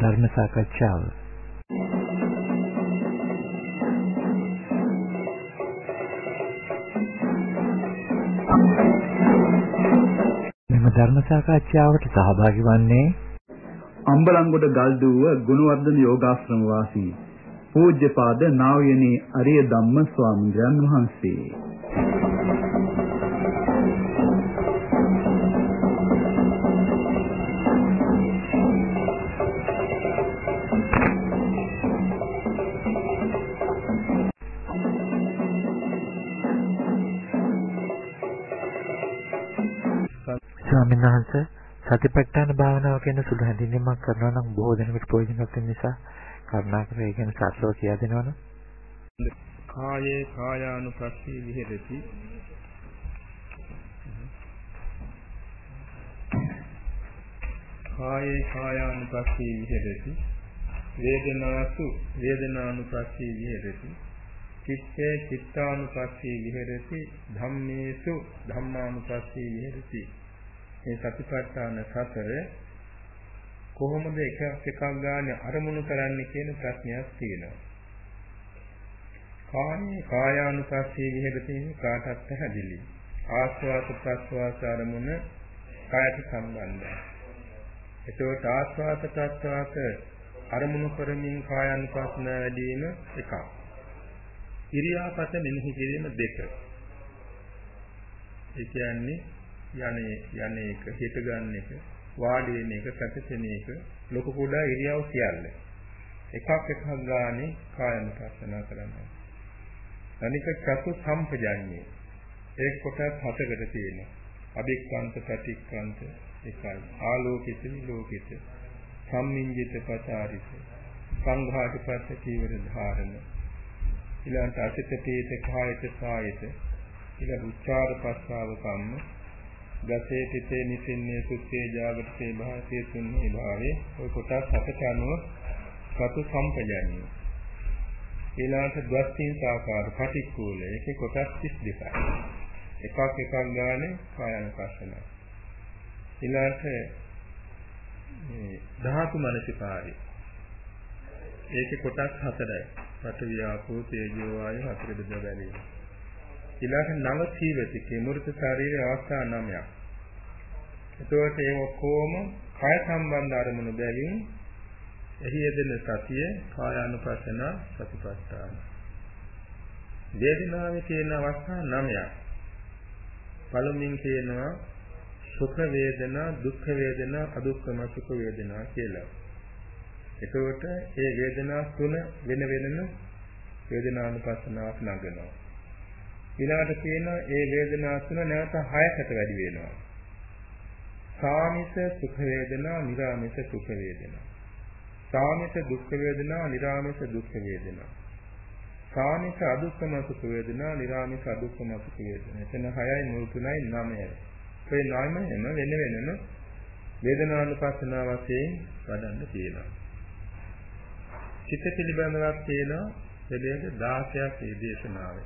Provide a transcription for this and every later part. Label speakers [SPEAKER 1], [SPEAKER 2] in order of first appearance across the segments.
[SPEAKER 1] ධර්ම සාකච්ඡාව. මෙම ධර්ම සාකච්ඡාවට සහභාගී වන්නේ
[SPEAKER 2] අම්බලන්ගොඩ ගල්දුව ගුණවර්ධන යෝගාශ්‍රම වාසී පූජ්‍යපාද නා වූ යනි අරිය ධම්ම ස්වාමීන් වහන්සේ.
[SPEAKER 1] ස්වාමීන් වහන්සේ සතිපට්ඨාන භාවනාව කියන සුළු හැඳින්වීමක් කරනවා නම් බොහෝ දෙනෙකුට ප්‍රයෝජනවත් වෙන නිසා කරුණාකර ඒ ගැන සාකච්ඡා කියා දෙනවනේ.
[SPEAKER 3] කායේ කායානුපස්සී විහෙරති. කායේ කායානුපස්සී විහෙරති. වේදනාසු වේදනානුපස්සී විහෙරති. චිත්තේ චිත්තානුපස්සී විහෙරති. ධම්මේසු ධම්මානුපස්සී විහෙරති. මේ සතිපට්ඨාන සතර කොහොමද එකක් ගානේ අරමුණු කරන්නේ කියන ප්‍රශ්නයක් තියෙනවා. කායේ කායානුපස්සී විහෙරති කාටත් පැහැදිලි. ආස්වාද ප්‍රස්වාස අරමුණ කායට සම්බන්ධයි. ඒකෝට ආස්වාද ප්‍රස්වාස අරමුණු කරමින් කායානුපස්සන වැඩි වීම එකක්. ඉරියාපත මෙනෙහි කිරීම දෙක. ඒ කියන්නේ යන්නේ එක හිත ගන්න එක වාඩි වෙන එක සැතසෙන එක ලොකු කුඩා ඉරියව් සියල්ල එකක් ගානේ කායනුපස්සන කරනවා. අනික චතු සම්පජාඤ්ඤේ ඒක කොටස් හතකට තියෙනවා. අභික්ඛන්ත ප්‍රතික්ඛන්ත එකයි. ආලෝකිත විලෝකිත සම්මිංජිත පචාරිත සංඝාටිපස්ස චීවර ධාරණ ඊළඟට අසිත පීත කායත සායත ඊළඟ උච්චාර පස්සාව කම්ම ගසේ පිටේ නිසින්නේ සුත්තේ ජාගතේ භාසයේ තුන්හි භාවයේ ඔය කොටස් හතට අනුව සතු සම්පජානිය. ඊළඟට ද්වස්තින් සාකාර පටික්කුල ඒකේ කොටස් 32යි. එකක් ගානේ කායනුපස්සන. ඊළඟට මේ ධාතු මනසිකාරය. ඒකේ කොටස් 4යි. පඨවි ආපෝ තේජෝ වායු හතර බෙදා බැලීම. ඊළඟ නව සීවතිකේ මෘත ශරීරයේ අවස්ථා 9ක්. එතකොට ඒ ඔක්කොම කාය සම්බන්ධ අරමුණු බැවින් එහි යෙදෙන සතිය කායානුපස්සන සතිපට්ඨාන. වේදනාවේ තියෙන අවස්ථා 9ක්. පළමුවෙන් කියනවා සුඛ වේදනා, දුක්ඛ වේදනා, අදුක්ඛම සුඛ වේදනා කියලා. එතකොට මේ වේදනා තුන වෙන වෙනම වේදනානුපස්සනාවක් නගනවා. ඊළඟට කියනවා ඒ වේදනා තුන නැවත 6කට වැඩි වෙනවා. සාමිත සුඛ වේදනා, නිරාමිත සුඛ වේදනා. සාමිත දුක්ඛ වේදනා, නිරාමිත දුක්ඛ වේදනා. සාමිත අදුක්ඛම සුඛ වේදනා, නිරාමිත අදුක්ඛම සුඛ වේදනා. එතන 6යි මුල් 3යි 9යි. ඒ 9ම වෙන වෙනම වේදනානුපස්සනාව වශයෙන් වඩන්න තියෙනවා. චිත්ත පිළිබඳවක් තියෙනවා දෙලෙක 16ක් මේ දේශනාවේ.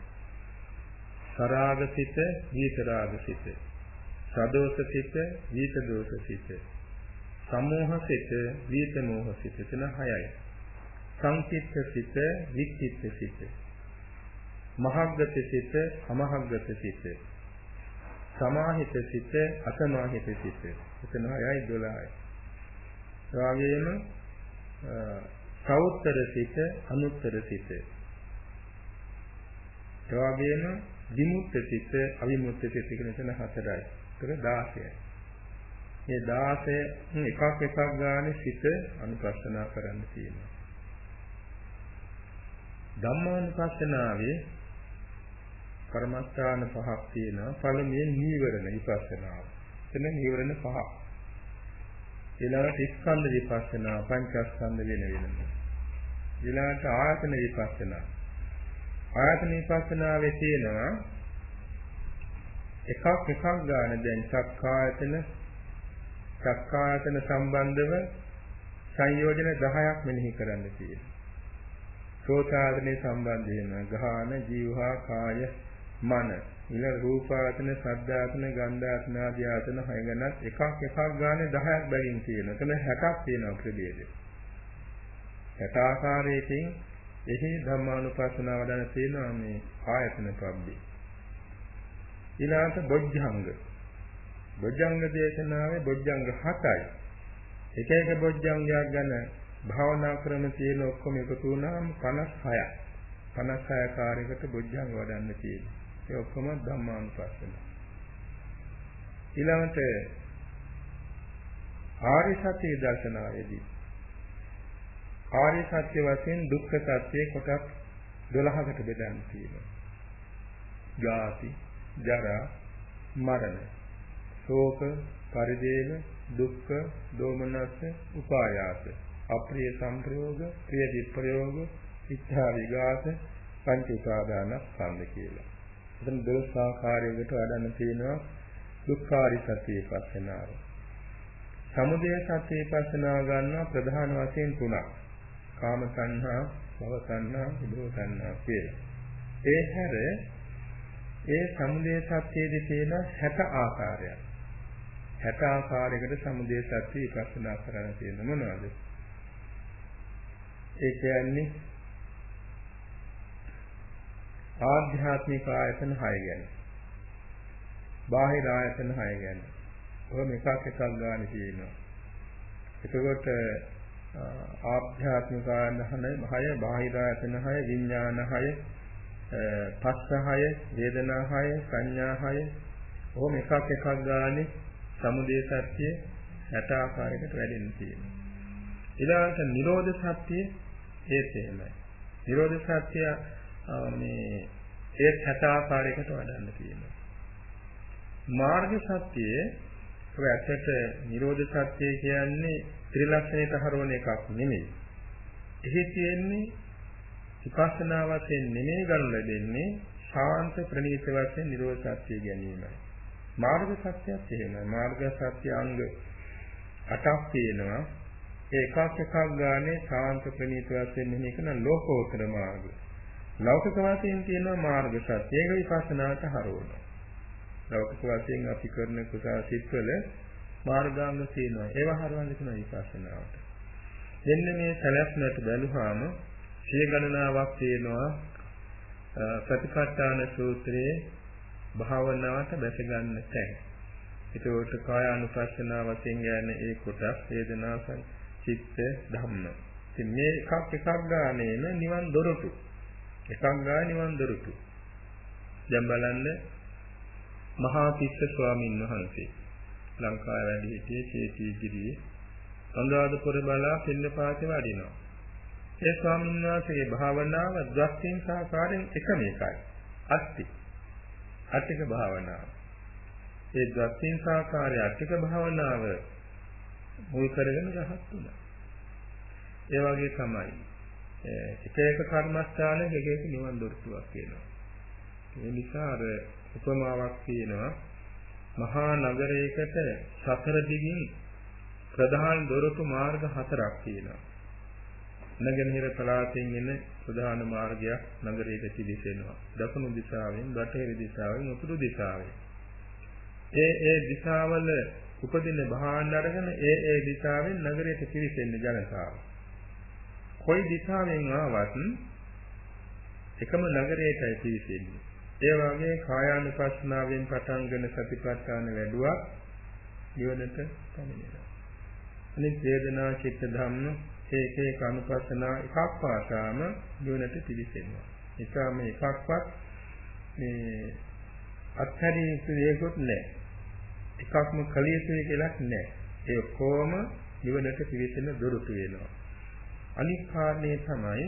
[SPEAKER 3] සරාගසිත, විතරාගසිත, සදෝසසිත, විතදෝසසිත, සමෝහසිත, විතමෝහසිත එතන 6යි. සංකිට්ඨසිත, වික්කිට්ඨසිත, මහග්ගතසිත, අමහග්ගතසිත, සමාහිතසිත, අසමාහිතසිත එතන 6යි 12යි. රාගයේම සෞත්තරසිත, අනුත්තරසිත. එවාගෙම විමුක්ත සිත, අවිමුක්ත සිත කියන එතන 4යි. ඒක 16යි. මේ 16 එකක් ගානේ සිත අනුපස්සනා කරන්න තියෙනවා. ධම්මානුපස්සනාවේ කර්මස්ථාන 5ක් තියෙනවා. පළමුවෙන් නීවරණ විපස්සනාව. එතන නීවරණ 5ක්. ඊළඟට ස්කන්ධ විපස්සනා, පංචස්කන්ධ වෙන වෙනම. ඊළඟට ආයතන විපස්සනා. ආයතන විපස්සනාවේ තියෙනවා එකක් ගන්න දැන් චක්කායතන සම්බන්ධව සංයෝජන 10ක් මෙනෙහි කරන්න තියෙනවා. සෝතායතනේ සම්බන්ධ වෙන ගාන, ජීවහා, කාය, මන. ඊළඟ රූපායතන, ශබ්දායතන, ගන්ධායතන ආදී ආයතන 6 ගණන් එකක් ගන්න 10ක් බැගින් තියෙනවා. එතන 60ක් තියෙනවා ප්‍රභේද. යට ආකාරයකින් එහි ධම්මානුපස්සනාව වඩන තියෙනවා මේ ආයතන පබ්බේ. ඊළාට බොජ්ජංග. බොජ්ජංග දේශනාවේ බොජ්ජංග 7යි. එක එක බොජ්ජංගයක් ගැන භාවනා ක්‍රම තියෙන ඔක්කොම එකතු වුණාම 56ක්. 56 කාර්යයකට බොජ්ජංග වඩන්න තියෙනවා. ඒ ඔක්කොම ධම්මානුපස්සන. ඊළඟට ආර්ය සත්‍ය දර්ශනාවේදී ආර්ය සත්‍ය වශයෙන් දුක්ඛ සත්‍ය කොටස් 12කට බෙදන්න තියෙනවා. ජාති, ජරා, මරණ, ශෝක, පරිදේව, දුක්ඛ, දෝමනස්ස, උපායාස, අප්‍රිය සංප්‍රයෝග, ප්‍රිය විප්‍රයෝග, ඉච්ඡා විඝාත, පංච උපාදාන ස්කන්ධ කියලා. එතන 12 ආකාරයකට වඩන්න තියෙනවා දුක්ඛාරි සත්‍ය විපස්සනාව. සමුදය සත්‍ය විපස්සනාව ගන්නවා ප්‍රධාන වශයෙන් 3ක්. කාම සංහා, භව සංහා, විභව සංහා කියලා. ඒ හැර ඒ සමුදය සත්‍යයේදී තියෙන 60 ආකාරයක්. 60 ආකාරයකට සමුදය සත්‍ය විපස්සනා කරන්න තියෙන මොනවද? ඒ කියන්නේ ආධ්‍යාත්මික ආයතන 6 ගැන. බාහිර ආයතන 6 ගැන. ඔය එකක් ගන්න තියෙනවා. එතකොට ආධ්‍යාත්මික ආයතන 6, බාහිර ආයතන 6, විඥාන 6, පස්ස 6, වේදනා 6, සංඥා 6. ඔහොම එකක් ගානේ සමුදය සත්‍ය 60 ආකාරයකට වැඩෙන්න තියෙනවා. ඊළඟට නිරෝධ සත්‍ය ඒත් එහෙමයි. නිරෝධ සත්‍ය මේ ඒ 60 ආකාරයකට වඩන්න තියෙනවා. මාර්ග සත්‍යයේ ඔය ඇත්තට නිරෝධ සත්‍ය කියන්නේ ත්‍රිලක්ෂණයට හරවන එකක් නෙමෙයි. එහි තියෙන්නේ විපස්සනා වශයෙන් නෙමෙයි ගන්න ලැබෙන්නේ ශාන්ත ප්‍රණීත වශයෙන් නිරෝධ සත්‍ය ගැනීමයි. මාර්ග සත්‍යයත් එහෙමයි. මාර්ග සත්‍ය අංග 8ක් තියෙනවා. ඒ එකක් ගානේ ශාන්ත ප්‍රණීත වශයෙන් මෙහි කරන ලෝකෝත්තර මාර්ගය. ලෞකික වශයෙන් තියෙනවා මාර්ග සත්‍ය. ඒක විපස්සනාට හරවනවා. ලෞකික වශයෙන් අපි කරන කුසල සිත්වල මාර්ගාංග තියෙනවා. ඒවා හරවන්න කියන විපස්සනාවට. දෙන්න මේ සැලැස්මට බැලුවාම සිය ගණනාවක් තියෙනවා ප්‍රතිපත්තාන සූත්‍රයේ භාවනාවට බැස ගන්න තැන්. ඒකට කායානුපස්සනාව වශයෙන් යන්නේ ඒ කොටස් වේදනා චිත්ත ධම්ම. ඉතින් මේ එකක් ගානේම නිවන් දොරටු. එකක් ගානේ නිවන් දොරටු. දැන් බලන්න මහා තිස්ස ස්වාමීන් වහන්සේ ලංකාවේ වැඩි සිටියේ චේතිගිරියේ අනුරාධපුර බලා පින්නපාතේ වඩිනවා. ඒ ස්වාමීන් වහන්සේගේ භාවනාව ද්වස්තින් සාකාරයෙන් එකම එකයි. අට්ටික භාවනාව. ඒ ද්වස්තින් සාකාරය අට්ටික භාවනාව මුල් කරගෙන රහත් වුණා. ඒ වගේ තමයි එක එක කර්මස්ථානයක එක එක නිවන් දොරටුවක් කියනවා. ඒ නිසා අර උපමාවක් තියෙනවා මහා නගරයකට සතර දිගින් ප්‍රධාන දොරටු මාර්ග 4ක් තියෙනවා. නගරහිර පළාතෙන් එන ප්‍රධාන මාර්ගයක් නගරයට පිවිසෙනවා. දකුණු දිශාවෙන්, බටහිර දිශාවෙන්, උතුරු දිශාවෙන්. ඒ දිශාවල උපදින භාණ්ඩ අරගෙන ඒ දිශාවෙන් නගරයට පිවිසෙන්නේ ජනතාව. කොයි දිශාවෙන් ආවත් එකම නගරයටයි පිවිසෙන්නේ. ඒ වගේ කායානුපස්සනාවෙන් පටන්ගෙන සතිපට්ඨාන වැඩුවා නිවනට පැමිණෙනවා. අනිත් වේදනා චිත්ත ධම්ම ඒකේ කානුපස්සනා එකක් පාසාම නිවනට පිවිසෙනවා. නිසා මේ එකක්වත් මේ අත්හැරිය යුතු දෙයක්වත් නැහැ. එකක්ම කළ යුතුයි කියලාත් නැහැ. ඒ ඔක්කොම නිවනට පිවිසෙන දොරටු වෙනවා. අනිත් කාරණේ තමයි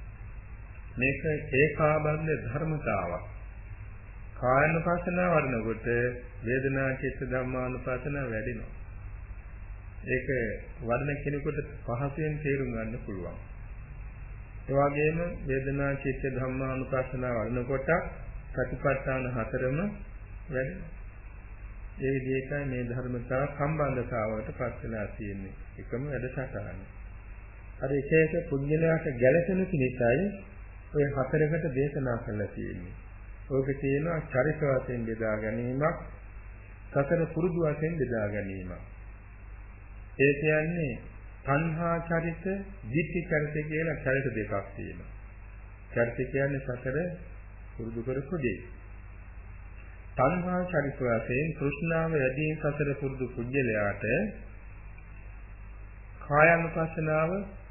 [SPEAKER 3] මේක ඒකාබද්ධ ධර්මතාවක්. කායනුපස්සනා වඩනකොට වේදනා චිත්ත ධම්මානුපස්සනා වැඩෙනවා. ඒක වඩන කෙනෙකුට පහසුවෙන් තේරුම් ගන්න පුළුවන්. ඒ වගේම වේදනා චිත්ත ධම්මානුපස්සනා වඩනකොට ප්‍රතිපත්තාන 4ම වැඩෙනවා. ඒ විදිහටයි මේ ධර්මතාව සම්බන්ධතාවයට පත් වෙලා තියෙන්නේ. එකම වැඩසටහන. අර එක එක පුද්ගලයාට ගැළපෙන පිළිසයි ඔය 4කට දේශනා කරලා තියෙන්නේ. ඕකේ තියෙනවා චරිත වශයෙන් බෙදා ගැනීමක්, සතර පුරුදු වශයෙන් බෙදා ගැනීමක්. ඒ කියන්නේ තණ්හා චරිත, ditthi චරිත කියලා චරිත දෙකක් තියෙනවා. චරිත කියන්නේ සතර පුරුදු කරපු දේ. තණ්හා චරිත වශයෙන් තෘෂ්ණාව වැඩියෙන් සතර පුරුදු කුජලයාට කායानुපස්සනාව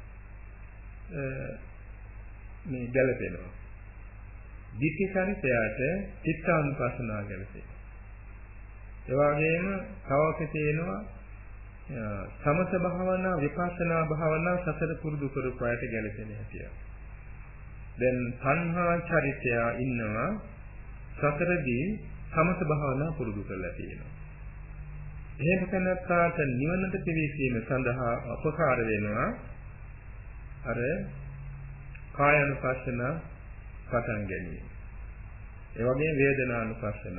[SPEAKER 3] මේ ගැලපෙනවා. ditthi චරිතයට චිත්තානුපස්සනාව ගැලපෙනවා. ඒ වගේම තවක තියෙනවා සමත භාවනා විපස්සනා භාවනා සතර පුරුදු කරපු අයට ගැලපෙන හැටිය. දැන් තණ්හා චරිතය ඉන්නවා සතරදී සමත භාවනා පුරුදු කරලා තියෙනවා. එහෙම කෙනෙක්ට නිවනට පිවිසීම සඳහා අපකාර වෙනවා අර කායानुපස්සන පටන් ගැනීම. ඒ වගේම වේදනානුපස්සන.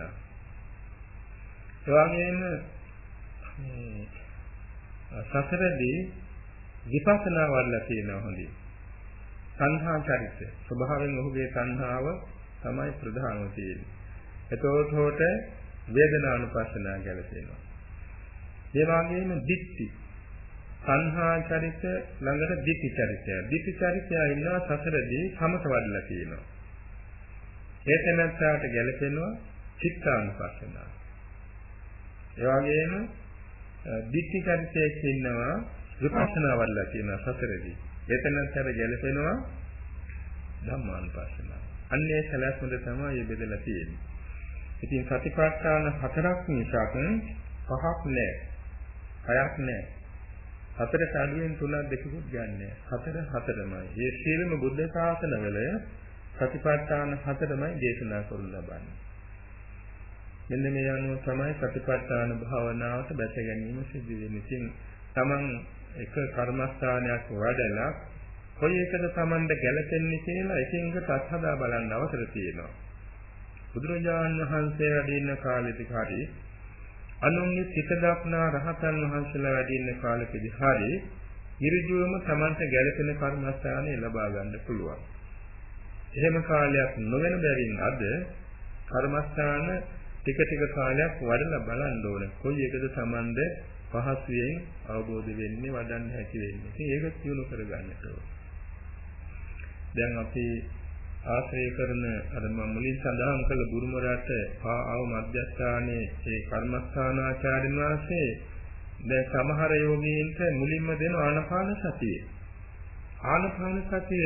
[SPEAKER 3] ඒ වගේම සතරදී විපස්සනා වඩලා තියෙනවා හොඳින්. තණ්හා චරිත ස්වභාවයෙන් ඔහුගේ තණ්හාව තමයි ප්‍රධානම තියෙන්නේ. එතකොට වේදනානුපස්සනා ගැලපෙනවා. ඒ වගේම ditthi තණ්හා චරිත ළඟට ditthi චරිතය. ditthi චරිතය ඉන්නවා සතරදී සමත වඩලා තියෙනවා. ඒ තැනට ගැලපෙනවා චිත්තානුපස්සනා. ඒ වගේම ditthi චරිතයක් ඉන්නවා විපස්සනා වඩලා තියෙනවා සතරදී. ඒ තැනට ගැලපෙනවා ධම්මානුපස්සනා. අන්නේ සැලැස්මද තමයි මේ බෙදලා තියෙන්නේ. ඉතින් සතිපට්ඨාන හතරක් මිසක් පහක් නෑ. හයක් නෑ. හතර සාඩුවෙන් තුනක් දෙකකුත් ගන්නෑ. හතරමයි. මේ සීලම බුද්ධ ශාසනවල සතිපට්ඨාන හතරමයි දේශනා කරනු ලබන්නේ. මෙන්න මේ අනුව තමයි සතිපට්ඨාන භාවනාවට බැස ගැනීම සිදු වෙන්නේ. ඉතින් තමන් එක කර්මස්ථානයක් වඩලා කොයි එකද තමන්ට ගැලපෙන්නේ කියලා එකින් එක තත්හදා බලන්න අවසර තියෙනවා. බුදුරජාණන් වහන්සේ වැඩ ඉන්න කාලෙදී හරි අනුන්ගේ සිත දක්නා රහතන් වහන්සේලා වැඩ ඉන්න කාලෙදී හරි ඉරිජුවම තමන්ට ගැලපෙන කර්මස්ථානය ලබා ගන්න පුළුවන්. එහෙම කාලයක් නොවන බැවින් අද කර්මස්ථාන ටික කාලයක් වඩලා බලන්න ඕනේ. කොයි එකද තමන්ට පහසුවෙන් අවබෝධ වෙන්නේ වඩන්න හැකි වෙන්නේ. ඉතින් ඒක දියුණු කරගන්නට ඕනේ. දැන් අපි ආශ්‍රය කරන අර මම මුලින් සඳහන් කළ බුරුම රට ආව මධ්‍යස්ථානයේ ඒ කර්මස්ථානාචාර්යන් වහන්සේ දැන් සමහර යෝගීන්ට මුලින්ම දෙන ආනාපාන සතිය. ආනාපාන සතිය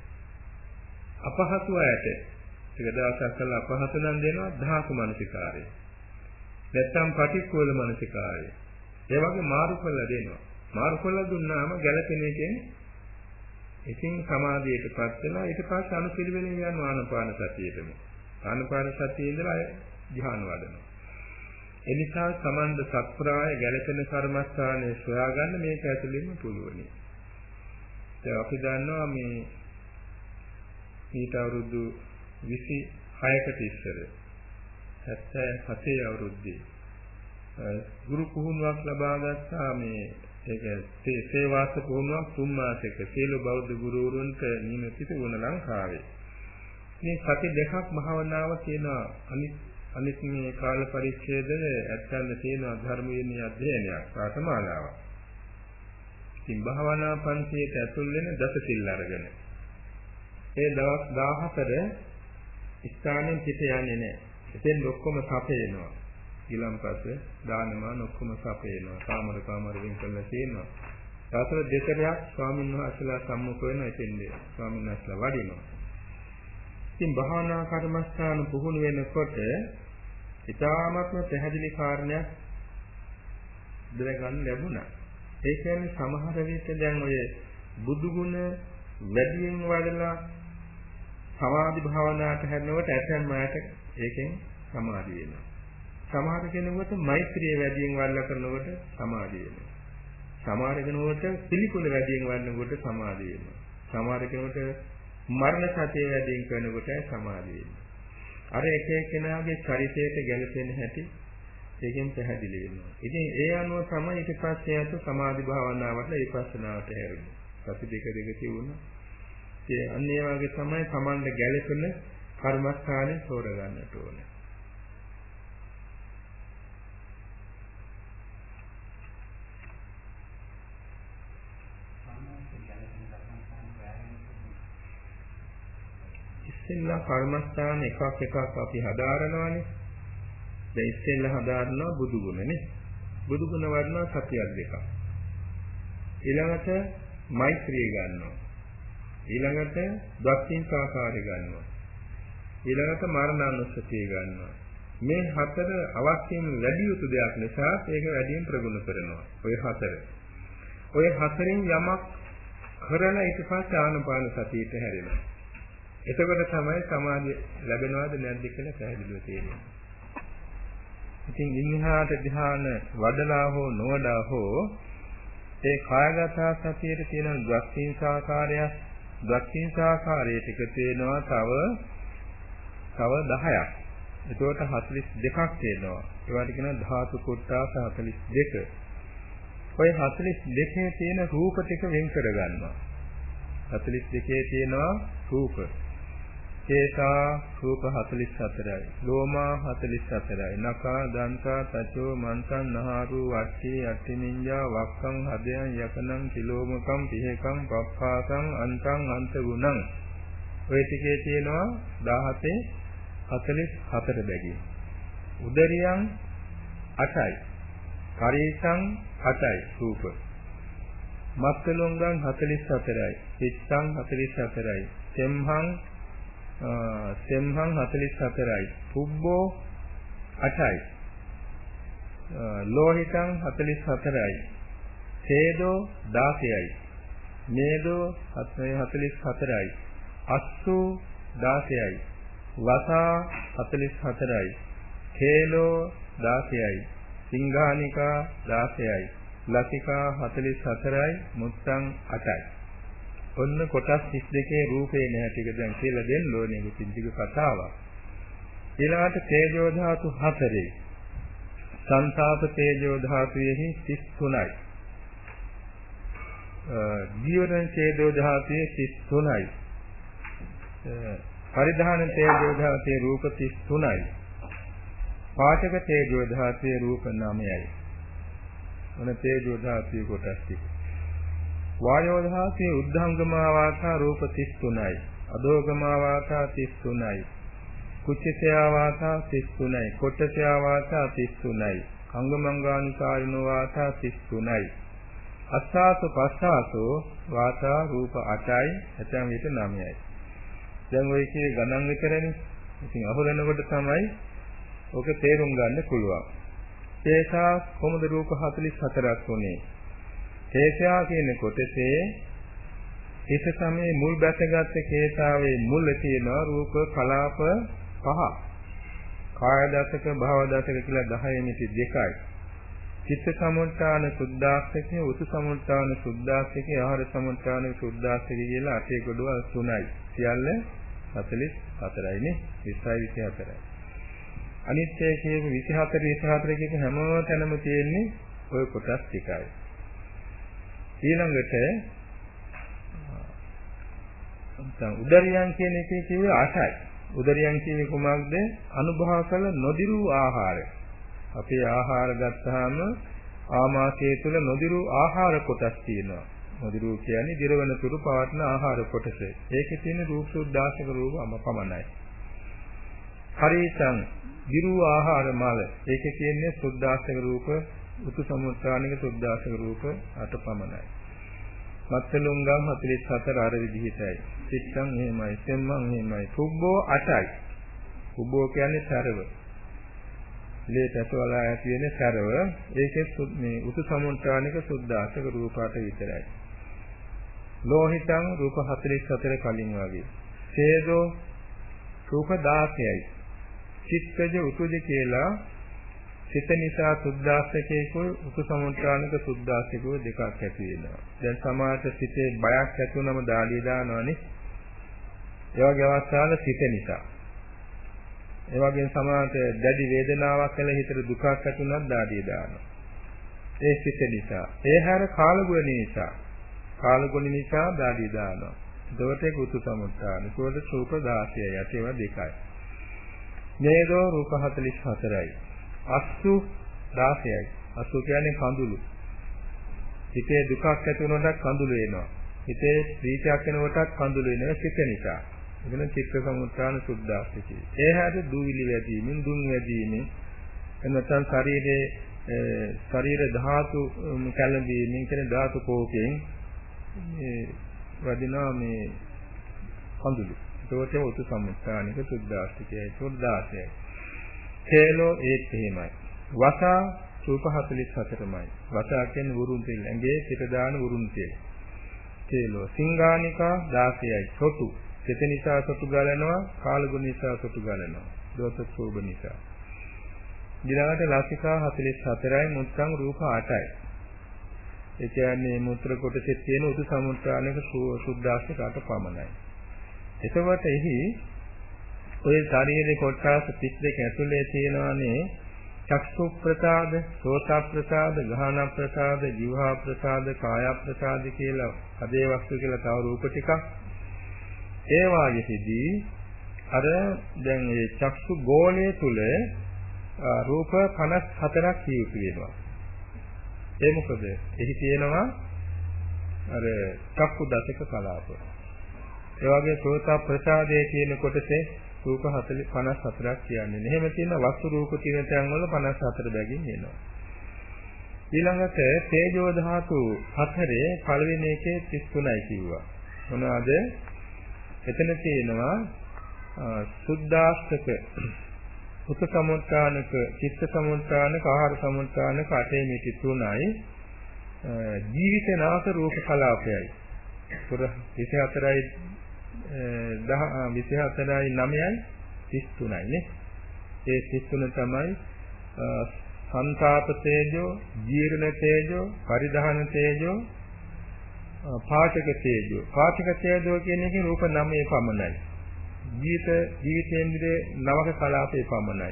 [SPEAKER 3] අපහසු අයට ටික දවසක් කළා අපහසු නම් දෙනවා ධාතු මනසිකාරය. නැත්තම් පටික්කුල මනසිකාරය. ඒ වගේ මාරු කළා දෙනවා. මාරු කළා දුන්නාම ගැළපෙන එකෙන් ඉතින් සමාධියටපත් වෙලා ඊට පස්සේ අනුපිළිවෙලින් යන ආනාපාන සතියෙටම. ආනාපාන සතියේ ඉඳලා ධ්‍යාන වඩනවා. ඒ නිසා සමන්ද සත්ප්‍රාය ගැළපෙන කර්මස්ථානයේ සොයාගන්න මේක ඇතුළෙම පුළුවනි. දැන් අපි දන්නවා මේ ඊට අවුරුදු 26කට ඉස්සර 77 අවුරුද්දේ ගුරු පුහුණුවක් ලබා ගත්තා මේ ඒක සේවාස පුහුණුවක් 3 මාසයක සීල බෞද්ධ ගුරුවරුන්ට නියමිත වුණ ලංකාවේ. මේ සති දෙකක් භාවනාව කියන අනිත් මේ කාල පරිච්ඡේදය ඇත්තන්න තියෙන ධර්ම විනය අධ්‍යයනයක් පාඨමාලාවක්. ඉතින් භාවනා පන්තියට ඇතුල් වෙන දස සිල් අරගෙන ඒ දවස් 14 ස්ථානෙන් පිට යන්නේ නැහැ. එතෙන් ඔක්කොම සපේනවා. ඊළඟපස්සේ දානමාන ඔක්කොම සපේනවා. කාමර වෙන් කරලා තියෙනවා. සතර දෙතරයක් ස්වාමීන් වහන්සේලා සම්මුඛ වෙන එතෙන්දී ස්වාමීන් වහන්සේලා වඩිනවා. ඉතින් භාවනා කර්මස්ථාන පුහුණු වෙනකොට ඉතාමත්ම පැහැදිලි කාරණයක් දැනගන්න ලැබුණා. ඒ කියන්නේ සමහර විට දැන් ඔය බුදු ගුණ වැඩියෙන් වඩලා සමාධි භාවනාවට හැරෙනකොට ඇතැම් අයට ඒකෙන් සමාධි වෙනවා. සමහර කෙනෙකුට මෛත්‍රිය වැඩියෙන් වඩලා කරනකොට සමාධි වෙනවා. සමහර කෙනෙකුට පිළිකුල වැඩියෙන් වඩනකොට සමාධි වෙනවා. සමහර කෙනෙකුට මරණ සතිය වැඩියෙන් කරනකොට සමාධි වෙනවා. අර එක එක්කෙනාගේ චරිතයට ගැලපෙන හැටි ඒකෙන් පැහැදිලි වෙනවා. ඉතින් ඒ අනුව තමයි ඊට පස්සේ යතු සමාධි භාවනාවට විපස්සනාවට හැරෙන්නේ. සති දෙක තියුණා. ඒ අන්නේ වගේ තමයි Tamanda ගැලපෙන කර්මස්ථානේ තෝරගන්නට ඕනේ. ඉස්සෙල්ලා කර්මස්ථාන එකක් අපි හදාරනවානේ. දැන් ඉස්සෙල්ලා හදාරනවා බුදු ගුණනේ. බුදු ගුණ වඩනවා සතියක් දෙකක්. ඊළඟට මෛත්‍රිය ගන්නවා. ඊළඟට දක්ෂින්කාකාරය ගන්නවා. ඊළඟට මරණානුස්සතිය ගන්නවා. මේ හතර අවශ්‍යම වැඩි යුතු දෙයක් නිසා ඒක වැඩියෙන් ප්‍රගුණ කරනවා. ඔය හතර. ඔය හතරෙන් යමක් කරලා ඊට පස්සේ ආනපාන සතියට හැරෙනවා. එතකොට තමයි සමාධිය ලැබෙනවද නැද්ද කියලා පැහැදිලිව තේරෙන්නේ. ඉතින් ඉන්හාට ධ්‍යාන වඩලා හෝ නොවඩා හෝ ඒ කායගත සතියේ තියෙන දක්ෂින්සාකාරය ටික තියෙනවා තව 10ක්. එතකොට 42ක් තියෙනවා. ඒවට කියනවා ධාතු කොටස් 42. ඔය 42 තියෙන රූප ටික වෙන් කර ගන්නවා. 42 තියෙනවා රූප. කේසා රූප 44යි. ලෝමා 44යි. නඛා දන්තා තචෝ මන්තං නහාරු වට්ටි අට්ඨිනිඤ්ඤා වක්ඛං හදයන් යකනං කිලෝමකම් පිහකම් පප්පාසං අන්තං අන්ත ගුණං. ඔය ටිකේ තියෙනවා 17 44 බැගින්. උදරියන් 8යි. පරීසං 8යි රූප. මත්තලොංගන් 44යි. පිත්තං 44යි. සෙම්හං 44යි. පුබ්බෝ 8යි. ලෝහිතං 44යි. ඡේදෝ 16යි. මේදෝ 44යි. අස්සු 16යි. වසා 44යි. කේලෝ 16යි. සිංහානිකා 16යි. ලසිකා 44යි. මුත්තං 8යි. ඔන්න කොටස් 32 රූපේ නැහැ ටික දැන් කියලා දෙන්න ඕනේ ඉතින් ටික කතාවක්. ඊළඟට තේජෝ ධාතු 4. සංතාප තේජෝ ධාතුෙහි 33යි. ජීවන තේජෝ ධාතුවේ 33යි. පරිධාන තේජෝ ධාතුවේ රූප 33යි. පාඨක තේජෝ ධාතුවේ රූප 9යි. මොන තේජෝ ධාතුවේ කොටස් ටික. වායෝ ධාතුවේ උද්ධංගමා වාසා රූප 33යි. අදෝගමා වාසා 33යි. කුච්චිතයා වාසා 33යි. කොට්ටසයා වාසා 33යි. අංගමංගානිකාරිනෝ වාසා 33යි. අස්සාසු පස්සාසෝ වාසා රූප 8යි. එතන විතර 9යි. දැන් ඔය කියේ ගණන් විතරනේ. ඉතින් අහුලනකොට තමයි ඔක තේරුම් ගන්න පුළුවන්. ඒසා කොමුද රූප 44ක් උනේ. කේශා කියන කොටසේ හිත සමේ මුල් බැසගත් කේශාවේ මුල තියෙන රූප කලාප 5. කාය දසක භව දසක කියලා 10 මිති 2යි. චිත්ත සමුත්ථාන සුද්ධාස්තකේ උතු සමුත්ථාන සුද්ධාස්තකේ ආහාර සමුත්ථාන සුද්ධාස්තකේ කියලා අටේ කොටවල් 3යි. සියල්ල 44යි නේ 24යි. අනිත් එකේ 24 කියක හැම තැනම තියෙන්නේ ওই කොටස් ටිකයි. ඊළඟට උදරියන් කියන එකේ කිව්වේ 8යි. උදරියන් කියන්නේ කොහොමද? අනුභව කළ නොදිරු ආහාර. අපි ආහාර ගත්තාම ආමාශය තුළ නොදිරු ආහාර කොටස් තියෙනවා. නොදිරු කියන්නේ දිරවන තුරු පවත්න ආහාර කොටස. ඒකේ තියෙන රූප සුද්ධාසක රූප පමණයි. හරිසං දිරු ආහාර මල. ඒකේ තියෙන්නේ සුද්ධාසක රූප උතු සමුත්‍රාණික සුද්ධාසක රූප 8 පමණයි. මත්තලුංගම් 44 අර විදිහටයි. චිත්තං එහෙමයි, සෙම්මං එහෙමයි. පුබ්බෝ 8යි. පුබ්බෝ කියන්නේ සරව. ලේට ඇතුළලා ඇති වෙන සරව. ඒකේ මේ උතු සමුත්‍රාණික සුද්ධාසක රූප 8 විතරයි. ලෝහිතං රූප 44 කලින් වගේ. ඡේදෝ රූප 16යි. චිත්තජ උතුජ කියලා සිත නිසා සුද්ධාස්තකේකෝ උතු සමුත්‍රාණික සුද්ධාස්තකෝ දෙකක් ඇති වෙනවා. දැන් සමාජ සිතේ බයක් ඇති වුනම දාලිය දානවනේ. ඒ වගේ අවස්ථාවල සිත නිසා. ඒ වගේම සමාජ දැඩි වේදනාවක් කියලා හිතට දුකක් ඇති වුනත් දාලිය දානවා. ඒ සිත නිසා. ඒ හැර කාලගුණ නිසා. කාලගුණ නිසා දාලිය දානවා. දොටේ උතු සමුත්‍රාණික රූප 16යි. ඒවා දෙකයි. නේදෝ රූප 44යි. අස්සු 16යි. අස්සු කියන්නේ කඳුළු. හිතේ දුකක් ඇති වුණොත් කඳුළු එනවා. හිතේ ප්‍රීතියක් එනකොටත් කඳුළු එනවා සිත නිසා. එතන චිත්ත සමුත්‍රාණ සුද්ධාස්තිකය. ඒ හැට දුවිලි වැඩිමින් දුන් වැඩිමින් එනතන් ශරීර ධාතු කැළඹීමෙන් කියන ධාතු කෝපයෙන් මේ වදිනා මේ කඳුළු. ඒකේ උතු සමුත්‍රාණික සුද්ධාස්තිකයයි සුද්ධාසයයි. තේලෝ ඒත් එහෙමයි. වසා රූප 44මයි. වසා කියන්නේ වරුන් තෙල් ඇඟේ පිට දාන වරුන් තෙල්. තේලෝ සිංගානිකා 16යි. සොටු සිත නිසා සොටු ගලනවා, කාලගුණ නිසා සොටු ගලනවා. දෝෂ සෝබ නිසා. ඊළඟට ලසිකා 44යි, මුත්‍රාංග රූප 8යි. ඒ කියන්නේ මුත්‍ර කොටසේ තියෙන උතු සමුත්‍රාණික සුද්ධාස්තික 8 පමණයි. එතකොට එහි ඔය ශරීරේ කොටස් 32 ඇතුලේ තියෙනවානේ චක්ෂු ප්‍රසාද, සෝත ප්‍රසාද, ගහන ප්‍රසාද, જીවහා ප්‍රසාද, කාය ප්‍රසාද කියලා අදේ වස්තු කියලා තව රූප ටිකක්. ඒ වාගෙහිදී අර දැන් මේ චක්ෂු ගෝලයේ තුල රූප 54ක් කියුතු වෙනවා. ඒ මොකද? එහි තියෙනවා අර චක්කු දශක කලාප. ඒ වගේ සෝත ප්‍රසාදයේ තියෙන කොටසේ රූප 54ක් කියන්නේ. එහෙම තියෙන වස්තු රූප තියෙන තැන් වල 54 බැගින් එනවා. ඊළඟට තේජෝ ධාතු 4 පළවෙනි එකේ 33යි කිව්වා. මොනවාද? එතන තියෙනවා සුද්ධාස්තක, උත සමුත්‍රාණක, චිත්ත සමුත්‍රාණක, ආහාර සමුත්‍රාණක 8 මිති 3යි. ජීවිත නාස රූප කලාපයයි. 24යි 24යි 9යි 33යි නේ. ඒ 33 තමයි සංතාප තේජෝ, ජීර්ණ තේජෝ, පරිධාන තේජෝ, පාඨක තේජෝ. පාඨක තේජෝ කියන එකේ රූප 9 පමණයි. ජීවිතේන්ද්‍රයේ නවක කලාපේ පමණයි.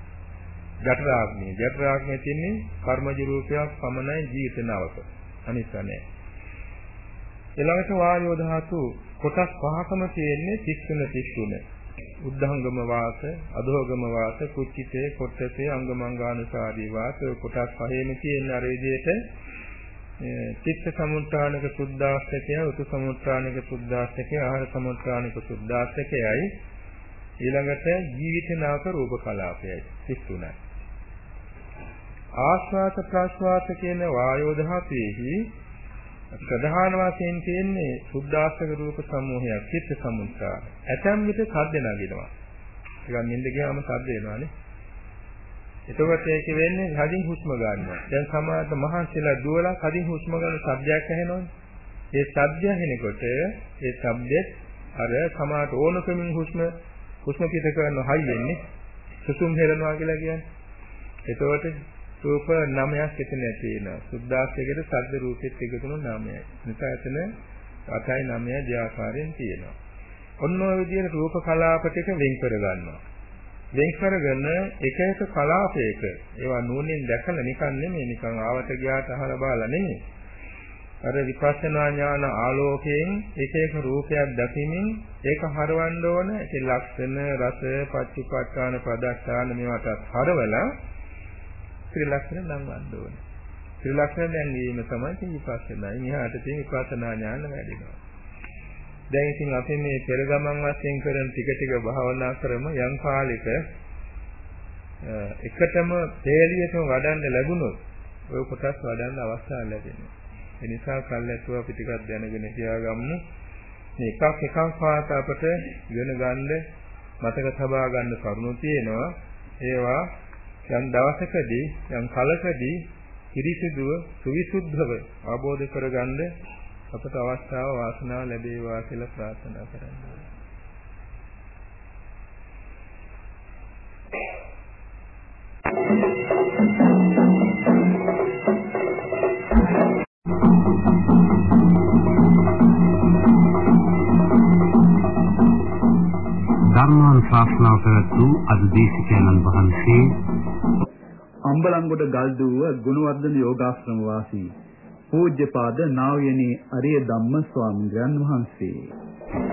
[SPEAKER 3] ජඨරාග්නේ තියෙන්නේ කර්මජ රූපයක් පමණයි ජීවිත නවක. අනිත් නැහැ. ඊළඟට වායෝ ධාතු කොටස් පහකම තියෙන්නේ 33. උද්ධංගම වාස, අධෝගම වාස, කුච්චිතේ, කොට්ටසේ, අංගමංගානුසාරී වාස කොටස් පහේම තියෙන අර විදිහට චිත්ත සමුත්‍රාණක සුද්ධාස්තකය, උතු සමුත්‍රාණක සුද්ධාස්තකය, ආහාර සමුත්‍රාණක සුද්ධාස්තකයයි. ඊළඟට ජීවිත නාක රූප කලාපයයි 33යි. ආස්වාද ප්‍රාස්වාද කියන වායෝ ධාතුවේහි ප්‍රධාන වශයෙන් තියෙන්නේ සුද්ධාස්තක රූප සමූහයක්, චිත්ත සමුත්‍රාණ. ඇතැම් විට සද්ද නගිනවා. ටිකක් නින්ද ගියාම සද්ද එනවානේ. එතකොට ඒක වෙන්නේ කදින් හුස්ම ගන්නවා. දැන් සමහරට මහන්සිලා දුවලා කදින් හුස්ම ගන්න ශබ්දයක් ඇහෙනවනේ. ඒ ශබ්දය ඇහෙනකොට ඒ ශබ්දෙත් අර සමහරට ඕනකමින් හුස්ම පිට කරන හයි වෙන්නේ. සුසුම් හෙලනවා කියලා කියන්නේ. එතකොට රූප 9ක් එතන තියෙනවා. සුද්ධාස්තකයේ ශබ්ද රූපෙත් එකතුණු 9යි. නිසා එතන 8යි 9යි දෙආකාරයෙන් තියෙනවා. ඔන්න ඔය විදිහට රූප කලාප ටික වෙන් කර ගන්නවා. වෙන් කරගෙන එක එක කලාපයක ඒවා නුවණින් දැකලා නිකන් නෙමෙයි, නිකන් ආවට ගියාට අහලා බලලා නෙමෙයි. අර විපස්සනා ඥාන ආලෝකයෙන් එක එක රූපයක් දැකීමෙන් ඒක හරවන්න ඕන. ඒකේ ලක්ෂණ, රස, පච්චුපට්ඨාන, පදස්ථාන මේවට හරවලා ත්‍රිලක්ෂණ නම්වන්න ඕනේ. ත්‍රිලක්ෂණ දැන්වීම තමයි විපස්සනායි. මෙහාට තියෙන විපස්සනා ඥාන වැඩිනවා. දැන් ඉතින් අපි මේ පෙර ගමන් වශයෙන් කරන ටික භාවනා කරමු. යම් කාලෙක එකටම තේලියටම වඩන්න ලැබුණොත් ඔය කොටස් වඩන්න අවස්ථාවක් ලැබෙනවා. ඒ නිසා කල්ැතුව අපි ටිකක් දැනගෙන තියාගමු. මේ එකක් පාට අපට ඉගෙන ගන්න, මතක තබා ගන්න කරුණු තියෙනවා. ඒවා යම් දවසකදී යම් කලකදී පිරිසිදුව සවිසුද්ධව අවබෝධ කරගන්න අපට අවස්ථාව වාසනාව ලැබේවා කියලා ප්‍රාර්ථනා කරනවා.
[SPEAKER 4] ධර්මානුශාසනාව පැවැත්වූ අද දේශකයන්න් වහන්සේ
[SPEAKER 2] අම්බලන්ගොඩ ගල්දුව ගුණවර්ධන යෝගාශ්‍රම වාසී පූජ්‍යපාද නා වූ අරිය ධම්ම ස්වාමීන් වහන්සේ